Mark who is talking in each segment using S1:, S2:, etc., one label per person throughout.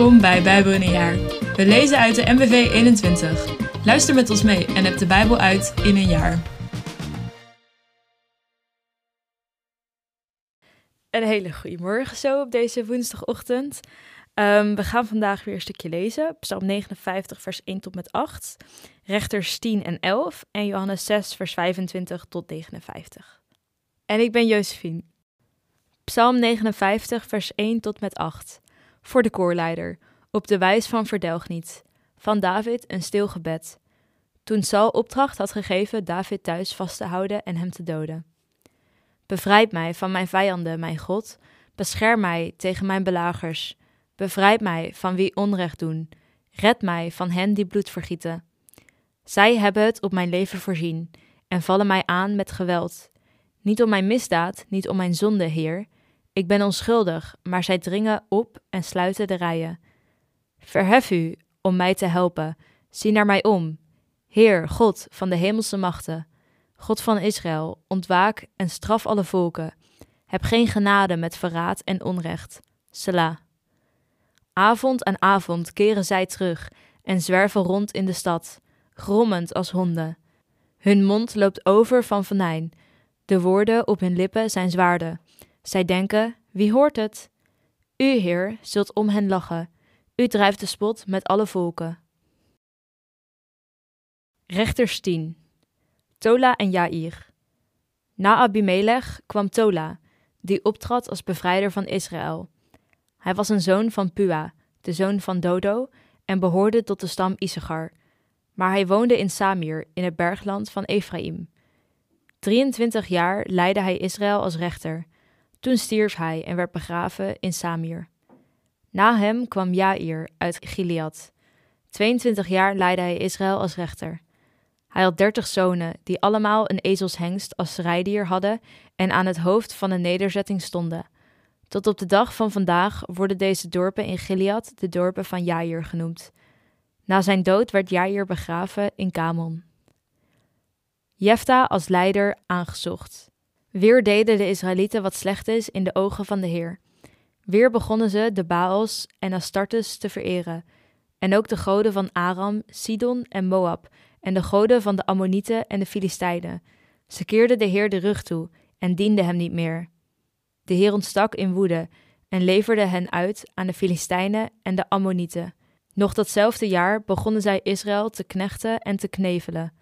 S1: Welkom bij Bijbel in een jaar. We lezen uit de MBV 21. Luister met ons mee en heb de Bijbel uit in een jaar. Een hele goede morgen zo op deze woensdagochtend. We gaan vandaag weer een stukje lezen. Psalm 59 vers 1 tot met 8. Rechters 10 en 11 en Johannes 6 vers 25 tot 59. En ik ben Josephine. Psalm 59 vers 1 tot met 8. Voor de koorleider, op de wijs van verdelg niet. Van David een stil gebed. Toen Saul opdracht had gegeven David thuis vast te houden en hem te doden. Bevrijd mij van mijn vijanden, mijn God. Bescherm mij tegen mijn belagers. Bevrijd mij van wie onrecht doen. Red mij van hen die bloed vergieten. Zij hebben het op mijn leven voorzien en vallen mij aan met geweld. Niet om mijn misdaad, niet om mijn zonde, Heer. Ik ben onschuldig, maar zij dringen op en sluiten de rijen. Verhef u om mij te helpen. Zie naar mij om. Heer, God van de hemelse machten. God van Israël, ontwaak en straf alle volken. Heb geen genade met verraad en onrecht. Selah. Avond aan avond keren zij terug en zwerven rond in de stad, grommend als honden. Hun mond loopt over van venijn. De woorden op hun lippen zijn zwaarden. Zij denken, wie hoort het? U, Heer, zult om hen lachen. U drijft de spot met alle volken. Rechters 10. Tola en Jair. Na Abimelech kwam Tola, die optrad als bevrijder van Israël. Hij was een zoon van Pua, de zoon van Dodo, en behoorde tot de stam Issachar. Maar hij woonde in Samir, in het bergland van Efraïm. 23 jaar leidde hij Israël als rechter. Toen stierf hij en werd begraven in Samir. Na hem kwam Jair uit Gilead. 22 jaar leidde hij Israël als rechter. Hij had 30 zonen, die allemaal een ezelshengst als rijdier hadden en aan het hoofd van een nederzetting stonden. Tot op de dag van vandaag worden deze dorpen in Gilead de dorpen van Jair genoemd. Na zijn dood werd Jair begraven in Kamon. Jefta als leider aangezocht. Weer deden de Israëlieten wat slecht is in de ogen van de Heer. Weer begonnen ze de Baals en Astartes te vereren, en ook de goden van Aram, Sidon en Moab, en de goden van de Ammonieten en de Filistijnen. Ze keerden de Heer de rug toe en dienden hem niet meer. De Heer ontstak in woede en leverde hen uit aan de Filistijnen en de Ammonieten. Nog datzelfde jaar begonnen zij Israël te knechten en te knevelen.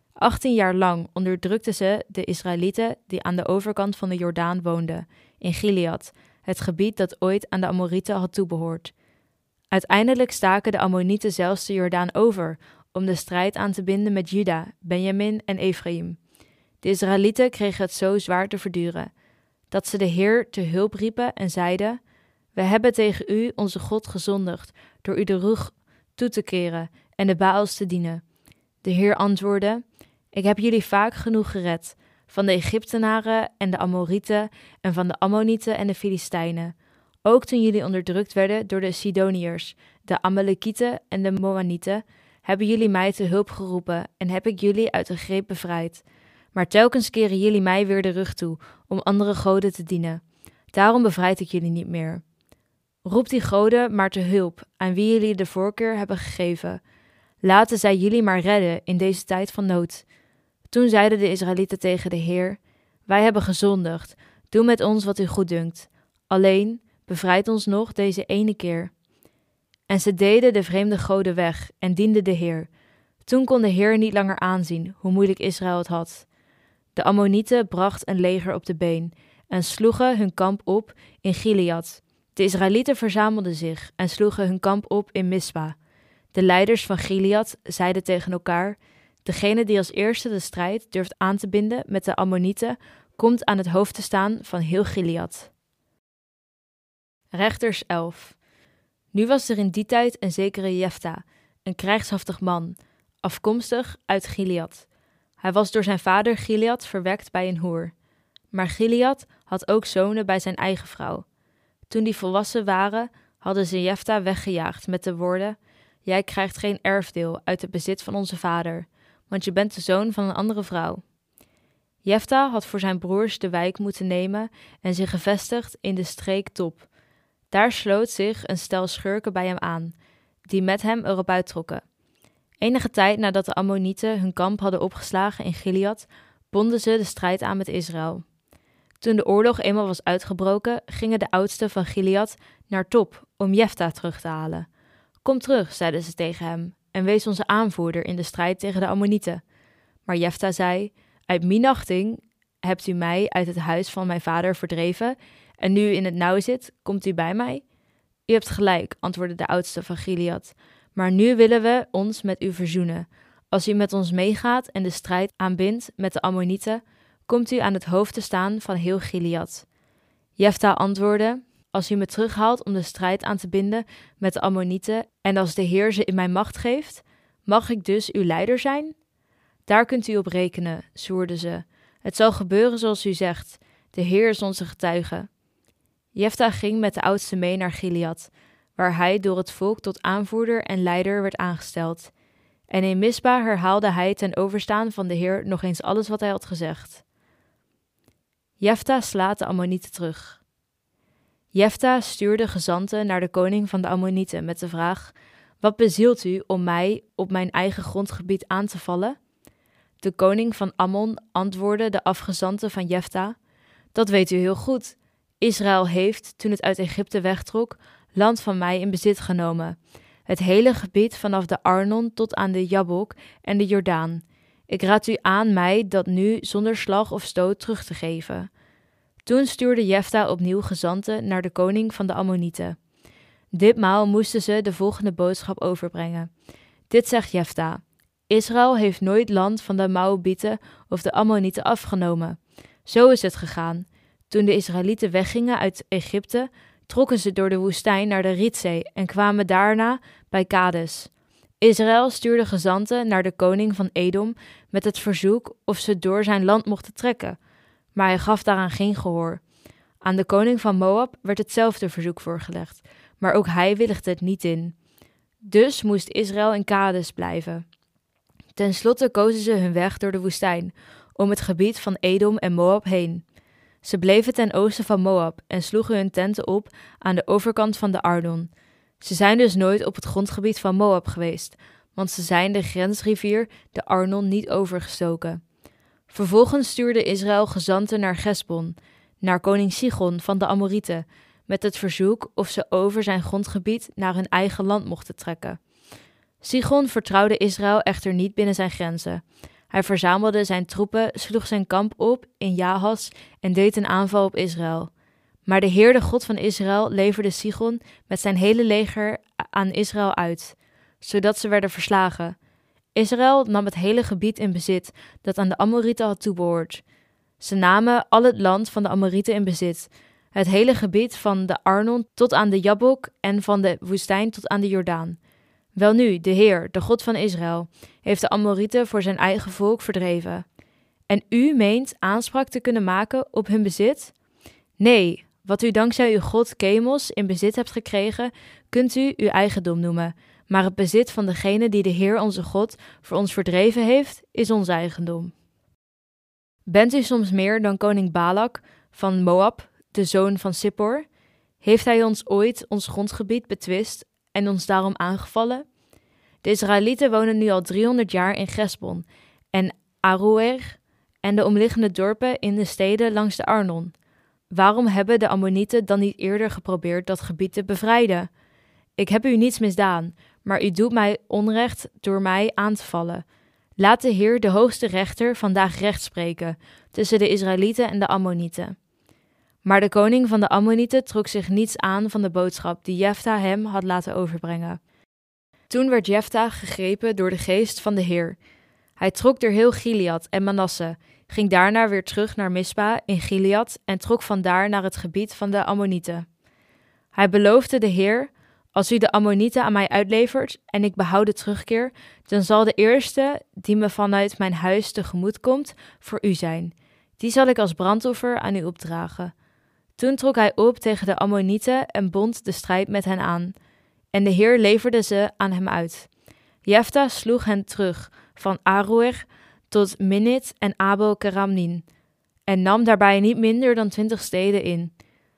S1: 18 jaar lang onderdrukten ze de Israëlieten die aan de overkant van de Jordaan woonden, in Gilead, het gebied dat ooit aan de Amorieten had toebehoord. Uiteindelijk staken de Ammonieten zelfs de Jordaan over om de strijd aan te binden met Juda, Benjamin en Efraïm. De Israëlieten kregen het zo zwaar te verduren, dat ze de Heer te hulp riepen en zeiden: We hebben tegen u, onze God, gezondigd, door u de rug toe te keren en de Baals te dienen. De Heer antwoordde: Ik heb jullie vaak genoeg gered, van de Egyptenaren en de Amorieten en van de Ammonieten en de Filistijnen. Ook toen jullie onderdrukt werden door de Sidoniërs, de Amalekieten en de Moanieten, hebben jullie mij te hulp geroepen en heb ik jullie uit de greep bevrijd. Maar telkens keren jullie mij weer de rug toe om andere goden te dienen. Daarom bevrijd ik jullie niet meer. Roep die goden maar te hulp, aan wie jullie de voorkeur hebben gegeven. Laten zij jullie maar redden in deze tijd van nood. Toen zeiden de Israëlieten tegen de Heer: Wij hebben gezondigd, doe met ons wat u goeddunkt. Alleen, bevrijd ons nog deze ene keer. En ze deden de vreemde goden weg en dienden de Heer. Toen kon de Heer niet langer aanzien hoe moeilijk Israël het had. De Ammonieten brachten een leger op de been en sloegen hun kamp op in Gilead. De Israëlieten verzamelden zich en sloegen hun kamp op in Mispa. De leiders van Gilead zeiden tegen elkaar: Degene die als eerste de strijd durft aan te binden met de Ammonieten, komt aan het hoofd te staan van heel Gilead. Rechters 11. Nu was er in die tijd een zekere Jefta, een krijgshaftig man, afkomstig uit Gilead. Hij was door zijn vader Gilead verwekt bij een hoer. Maar Gilead had ook zonen bij zijn eigen vrouw. Toen die volwassen waren, hadden ze Jefta weggejaagd met de woorden: Jij krijgt geen erfdeel uit het bezit van onze vader, want je bent de zoon van een andere vrouw. Jefta had voor zijn broers de wijk moeten nemen en zich gevestigd in de streek Top. Daar sloot zich een stel schurken bij hem aan, die met hem erop uittrokken. Enige tijd nadat de Ammonieten hun kamp hadden opgeslagen in Gilead, bonden ze de strijd aan met Israël. Toen de oorlog eenmaal was uitgebroken, gingen de oudsten van Gilead naar Top om Jefta terug te halen. Kom terug, zeiden ze tegen hem, en wees onze aanvoerder in de strijd tegen de Ammonieten. Maar Jefta zei, uit minachting hebt u mij uit het huis van mijn vader verdreven, en nu u in het nauw zit, komt u bij mij? U hebt gelijk, antwoordde de oudste van Gilead, maar nu willen we ons met u verzoenen. Als u met ons meegaat en de strijd aanbindt met de Ammonieten, komt u aan het hoofd te staan van heel Gilead. Jefta antwoordde, als u me terughaalt om de strijd aan te binden met de Ammonieten en als de Heer ze in mijn macht geeft, mag ik dus uw leider zijn? Daar kunt u op rekenen, zwoerden ze. Het zal gebeuren zoals u zegt, de Heer is onze getuige. Jefta ging met de oudsten mee naar Gilead, waar hij door het volk tot aanvoerder en leider werd aangesteld. En in Mispa herhaalde hij ten overstaan van de Heer nog eens alles wat hij had gezegd. Jefta slaat de Ammonieten terug. Jefta stuurde gezanten naar de koning van de Ammonieten met de vraag, wat bezielt u om mij op mijn eigen grondgebied aan te vallen? De koning van Ammon antwoordde de afgezanten van Jefta, dat weet u heel goed. Israël heeft, toen het uit Egypte wegtrok, land van mij in bezit genomen. Het hele gebied vanaf de Arnon tot aan de Jabok en de Jordaan. Ik raad u aan mij dat nu zonder slag of stoot terug te geven. Toen stuurde Jefta opnieuw gezanten naar de koning van de Ammonieten. Ditmaal moesten ze de volgende boodschap overbrengen. Dit zegt Jefta. Israël heeft nooit land van de Moabieten of de Ammonieten afgenomen. Zo is het gegaan. Toen de Israëlieten weggingen uit Egypte, trokken ze door de woestijn naar de Rietzee en kwamen daarna bij Kades. Israël stuurde gezanten naar de koning van Edom met het verzoek of ze door zijn land mochten trekken, maar hij gaf daaraan geen gehoor. Aan de koning van Moab werd hetzelfde verzoek voorgelegd, maar ook hij willigde het niet in. Dus moest Israël in Kades blijven. Ten slotte kozen ze hun weg door de woestijn, om het gebied van Edom en Moab heen. Ze bleven ten oosten van Moab en sloegen hun tenten op aan de overkant van de Arnon. Ze zijn dus nooit op het grondgebied van Moab geweest, want ze zijn de grensrivier, de Arnon, niet overgestoken. Vervolgens stuurde Israël gezanten naar Gesbon, naar koning Sigon van de Amorieten, met het verzoek of ze over zijn grondgebied naar hun eigen land mochten trekken. Sigon vertrouwde Israël echter niet binnen zijn grenzen. Hij verzamelde zijn troepen, sloeg zijn kamp op in Jahas en deed een aanval op Israël. Maar de Heer, de God van Israël, leverde Sigon met zijn hele leger aan Israël uit, zodat ze werden verslagen. Israël nam het hele gebied in bezit dat aan de Amorieten had toebehoord. Ze namen al het land van de Amorieten in bezit, het hele gebied van de Arnon tot aan de Jabok en van de woestijn tot aan de Jordaan. Welnu, de Heer, de God van Israël, heeft de Amorieten voor zijn eigen volk verdreven. En u meent aanspraak te kunnen maken op hun bezit? Nee, wat u dankzij uw God Chemos in bezit hebt gekregen, kunt u uw eigendom noemen. Maar het bezit van degene die de Heer onze God voor ons verdreven heeft, is ons eigendom. Bent u soms meer dan koning Balak van Moab, de zoon van Sippor? Heeft hij ons ooit ons grondgebied betwist en ons daarom aangevallen? De Israëlieten wonen nu al 300 jaar in Gesbon en Aroer en de omliggende dorpen in de steden langs de Arnon. Waarom hebben de Ammonieten dan niet eerder geprobeerd dat gebied te bevrijden? Ik heb u niets misdaan, maar u doet mij onrecht door mij aan te vallen. Laat de Heer, de hoogste rechter, vandaag recht spreken tussen de Israëlieten en de Ammonieten. Maar de koning van de Ammonieten trok zich niets aan van de boodschap die Jefta hem had laten overbrengen. Toen werd Jefta gegrepen door de geest van de Heer. Hij trok door heel Gilead en Manasse, ging daarna weer terug naar Mispa in Gilead en trok vandaar naar het gebied van de Ammonieten. Hij beloofde de Heer, als u de Ammonieten aan mij uitlevert en ik behoud de terugkeer, dan zal de eerste die me vanuit mijn huis tegemoet komt voor u zijn. Die zal ik als brandoffer aan u opdragen. Toen trok hij op tegen de Ammonieten en bond de strijd met hen aan. En de Heer leverde ze aan hem uit. Jefta sloeg hen terug van Aroer tot Minnit en Abel Keramnin en nam daarbij niet minder dan 20 steden in.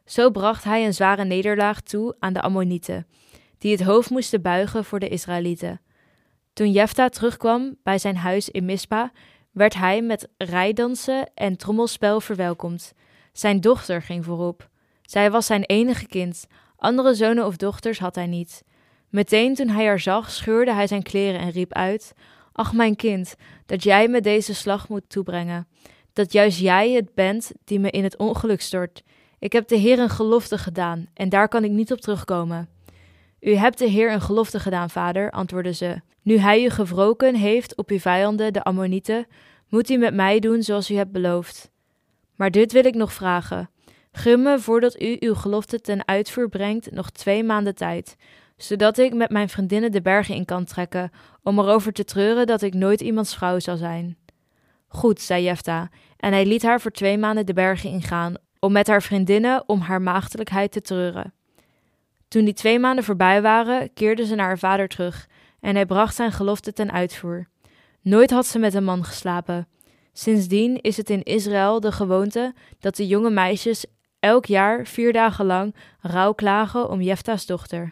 S1: Zo bracht hij een zware nederlaag toe aan de Ammonieten, die het hoofd moesten buigen voor de Israëlieten. Toen Jefta terugkwam bij zijn huis in Mispa, werd hij met rijdansen en trommelspel verwelkomd. Zijn dochter ging voorop. Zij was zijn enige kind. Andere zonen of dochters had hij niet. Meteen toen hij haar zag, scheurde hij zijn kleren en riep uit: Ach, mijn kind, dat jij me deze slag moet toebrengen. Dat juist jij het bent die me in het ongeluk stort. Ik heb de Heer een gelofte gedaan en daar kan ik niet op terugkomen. U hebt de Heer een gelofte gedaan, vader, antwoordde ze. Nu hij u gewroken heeft op uw vijanden, de Ammonieten, moet u met mij doen zoals u hebt beloofd. Maar dit wil ik nog vragen. Gun me, voordat u uw gelofte ten uitvoer brengt, nog 2 maanden tijd, zodat ik met mijn vriendinnen de bergen in kan trekken, om erover te treuren dat ik nooit iemands vrouw zal zijn. Goed, zei Jefta, en hij liet haar voor 2 maanden de bergen ingaan, om met haar vriendinnen om haar maagdelijkheid te treuren. Toen die 2 maanden voorbij waren, keerde ze naar haar vader terug, en hij bracht zijn gelofte ten uitvoer. Nooit had ze met een man geslapen. Sindsdien is het in Israël de gewoonte dat de jonge meisjes elk jaar 4 dagen lang rouw klagen om Jefta's dochter.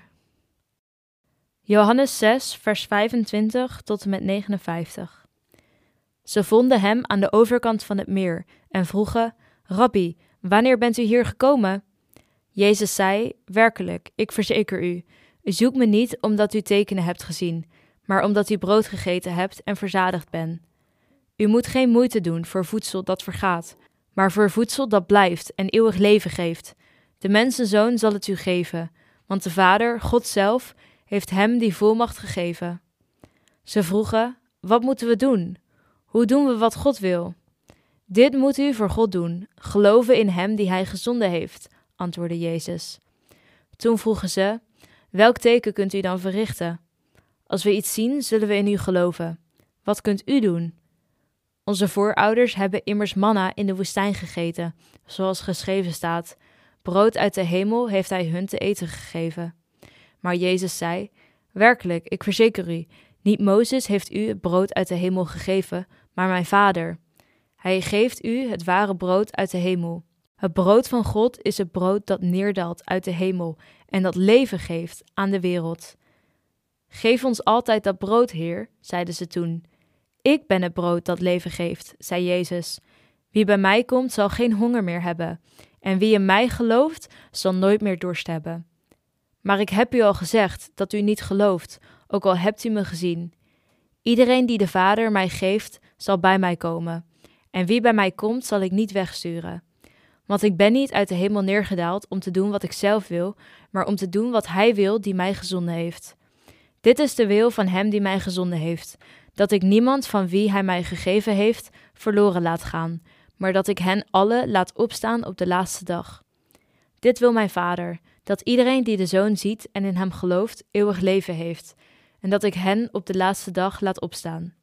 S1: Johannes 6, vers 25 tot en met 59. Ze vonden hem aan de overkant van het meer en vroegen: Rabbi, wanneer bent u hier gekomen? Jezus zei: Werkelijk, ik verzeker u, u zoekt me niet omdat u tekenen hebt gezien, maar omdat u brood gegeten hebt en verzadigd bent. U moet geen moeite doen voor voedsel dat vergaat, maar voor voedsel dat blijft en eeuwig leven geeft. De mensenzoon zal het u geven, want de Vader, God zelf, heeft hem die volmacht gegeven. Ze vroegen: Wat moeten we doen? Hoe doen we wat God wil? Dit moet u voor God doen, geloven in hem die hij gezonden heeft, antwoordde Jezus. Toen vroegen ze: Welk teken kunt u dan verrichten? Als we iets zien, zullen we in u geloven. Wat kunt u doen? Onze voorouders hebben immers manna in de woestijn gegeten, zoals geschreven staat: Brood uit de hemel heeft hij hun te eten gegeven. Maar Jezus zei: Werkelijk, ik verzeker u, niet Mozes heeft u het brood uit de hemel gegeven, maar mijn Vader. Hij geeft u het ware brood uit de hemel. Het brood van God is het brood dat neerdaalt uit de hemel en dat leven geeft aan de wereld. Geef ons altijd dat brood, Heer, zeiden ze toen. Ik ben het brood dat leven geeft, zei Jezus. Wie bij mij komt, zal geen honger meer hebben, en wie in mij gelooft, zal nooit meer dorst hebben. Maar ik heb u al gezegd dat u niet gelooft, ook al hebt u me gezien. Iedereen die de Vader mij geeft, zal bij mij komen, en wie bij mij komt, zal ik niet wegsturen. Want ik ben niet uit de hemel neergedaald om te doen wat ik zelf wil, maar om te doen wat hij wil die mij gezonden heeft. Dit is de wil van hem die mij gezonden heeft, dat ik niemand van wie hij mij gegeven heeft verloren laat gaan, maar dat ik hen allen laat opstaan op de laatste dag. Dit wil mijn Vader, dat iedereen die de Zoon ziet en in hem gelooft, eeuwig leven heeft, en dat ik hen op de laatste dag laat opstaan.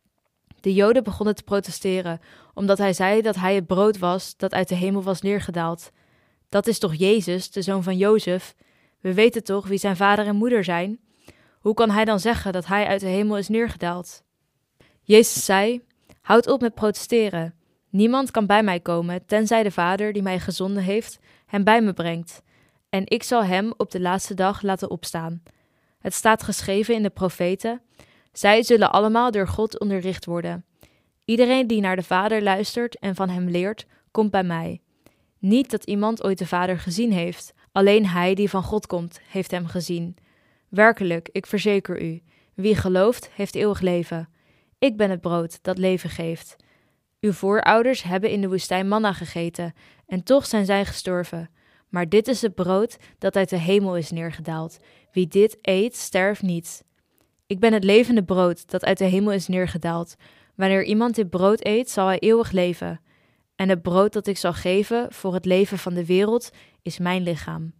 S1: De Joden begonnen te protesteren, omdat hij zei dat hij het brood was dat uit de hemel was neergedaald. Dat is toch Jezus, de zoon van Jozef? We weten toch wie zijn vader en moeder zijn? Hoe kan hij dan zeggen dat hij uit de hemel is neergedaald? Jezus zei: Houd op met protesteren. Niemand kan bij mij komen, tenzij de Vader die mij gezonden heeft hem bij me brengt. En ik zal hem op de laatste dag laten opstaan. Het staat geschreven in de profeten: Zij zullen allemaal door God onderricht worden. Iedereen die naar de Vader luistert en van hem leert, komt bij mij. Niet dat iemand ooit de Vader gezien heeft, alleen hij die van God komt, heeft hem gezien. Werkelijk, ik verzeker u, wie gelooft, heeft eeuwig leven. Ik ben het brood dat leven geeft. Uw voorouders hebben in de woestijn manna gegeten, en toch zijn zij gestorven. Maar dit is het brood dat uit de hemel is neergedaald. Wie dit eet, sterft niet. Ik ben het levende brood dat uit de hemel is neergedaald. Wanneer iemand dit brood eet, zal hij eeuwig leven. En het brood dat ik zal geven voor het leven van de wereld is mijn lichaam.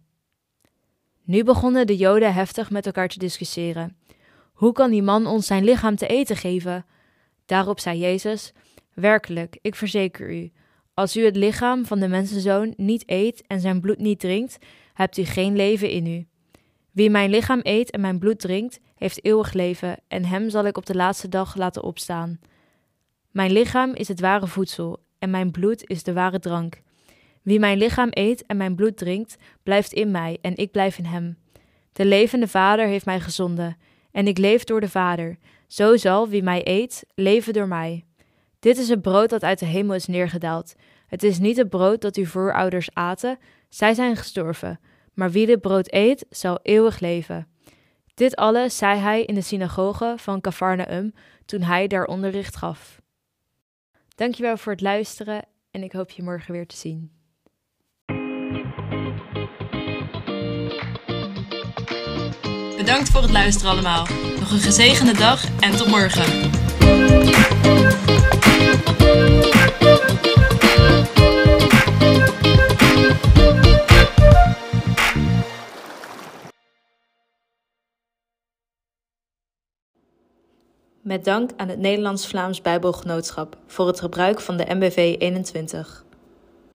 S1: Nu begonnen de Joden heftig met elkaar te discussiëren. Hoe kan die man ons zijn lichaam te eten geven? Daarop zei Jezus: Werkelijk, ik verzeker u, als u het lichaam van de mensenzoon niet eet en zijn bloed niet drinkt, hebt u geen leven in u. Wie mijn lichaam eet en mijn bloed drinkt, heeft eeuwig leven, en hem zal ik op de laatste dag laten opstaan. Mijn lichaam is het ware voedsel, en mijn bloed is de ware drank. Wie mijn lichaam eet en mijn bloed drinkt, blijft in mij en ik blijf in hem. De levende Vader heeft mij gezonden, en ik leef door de Vader. Zo zal wie mij eet, leven door mij. Dit is het brood dat uit de hemel is neergedaald. Het is niet het brood dat uw voorouders aten, zij zijn gestorven. Maar wie dit brood eet, zal eeuwig leven. Dit alles zei hij in de synagoge van Kafarnaum toen hij daar onderricht gaf. Dankjewel voor het luisteren en ik hoop je morgen weer te zien.
S2: Bedankt voor het luisteren allemaal. Nog een gezegende dag en tot morgen.
S1: Met dank aan het Nederlands-Vlaams Bijbelgenootschap voor het gebruik van de MBV 21.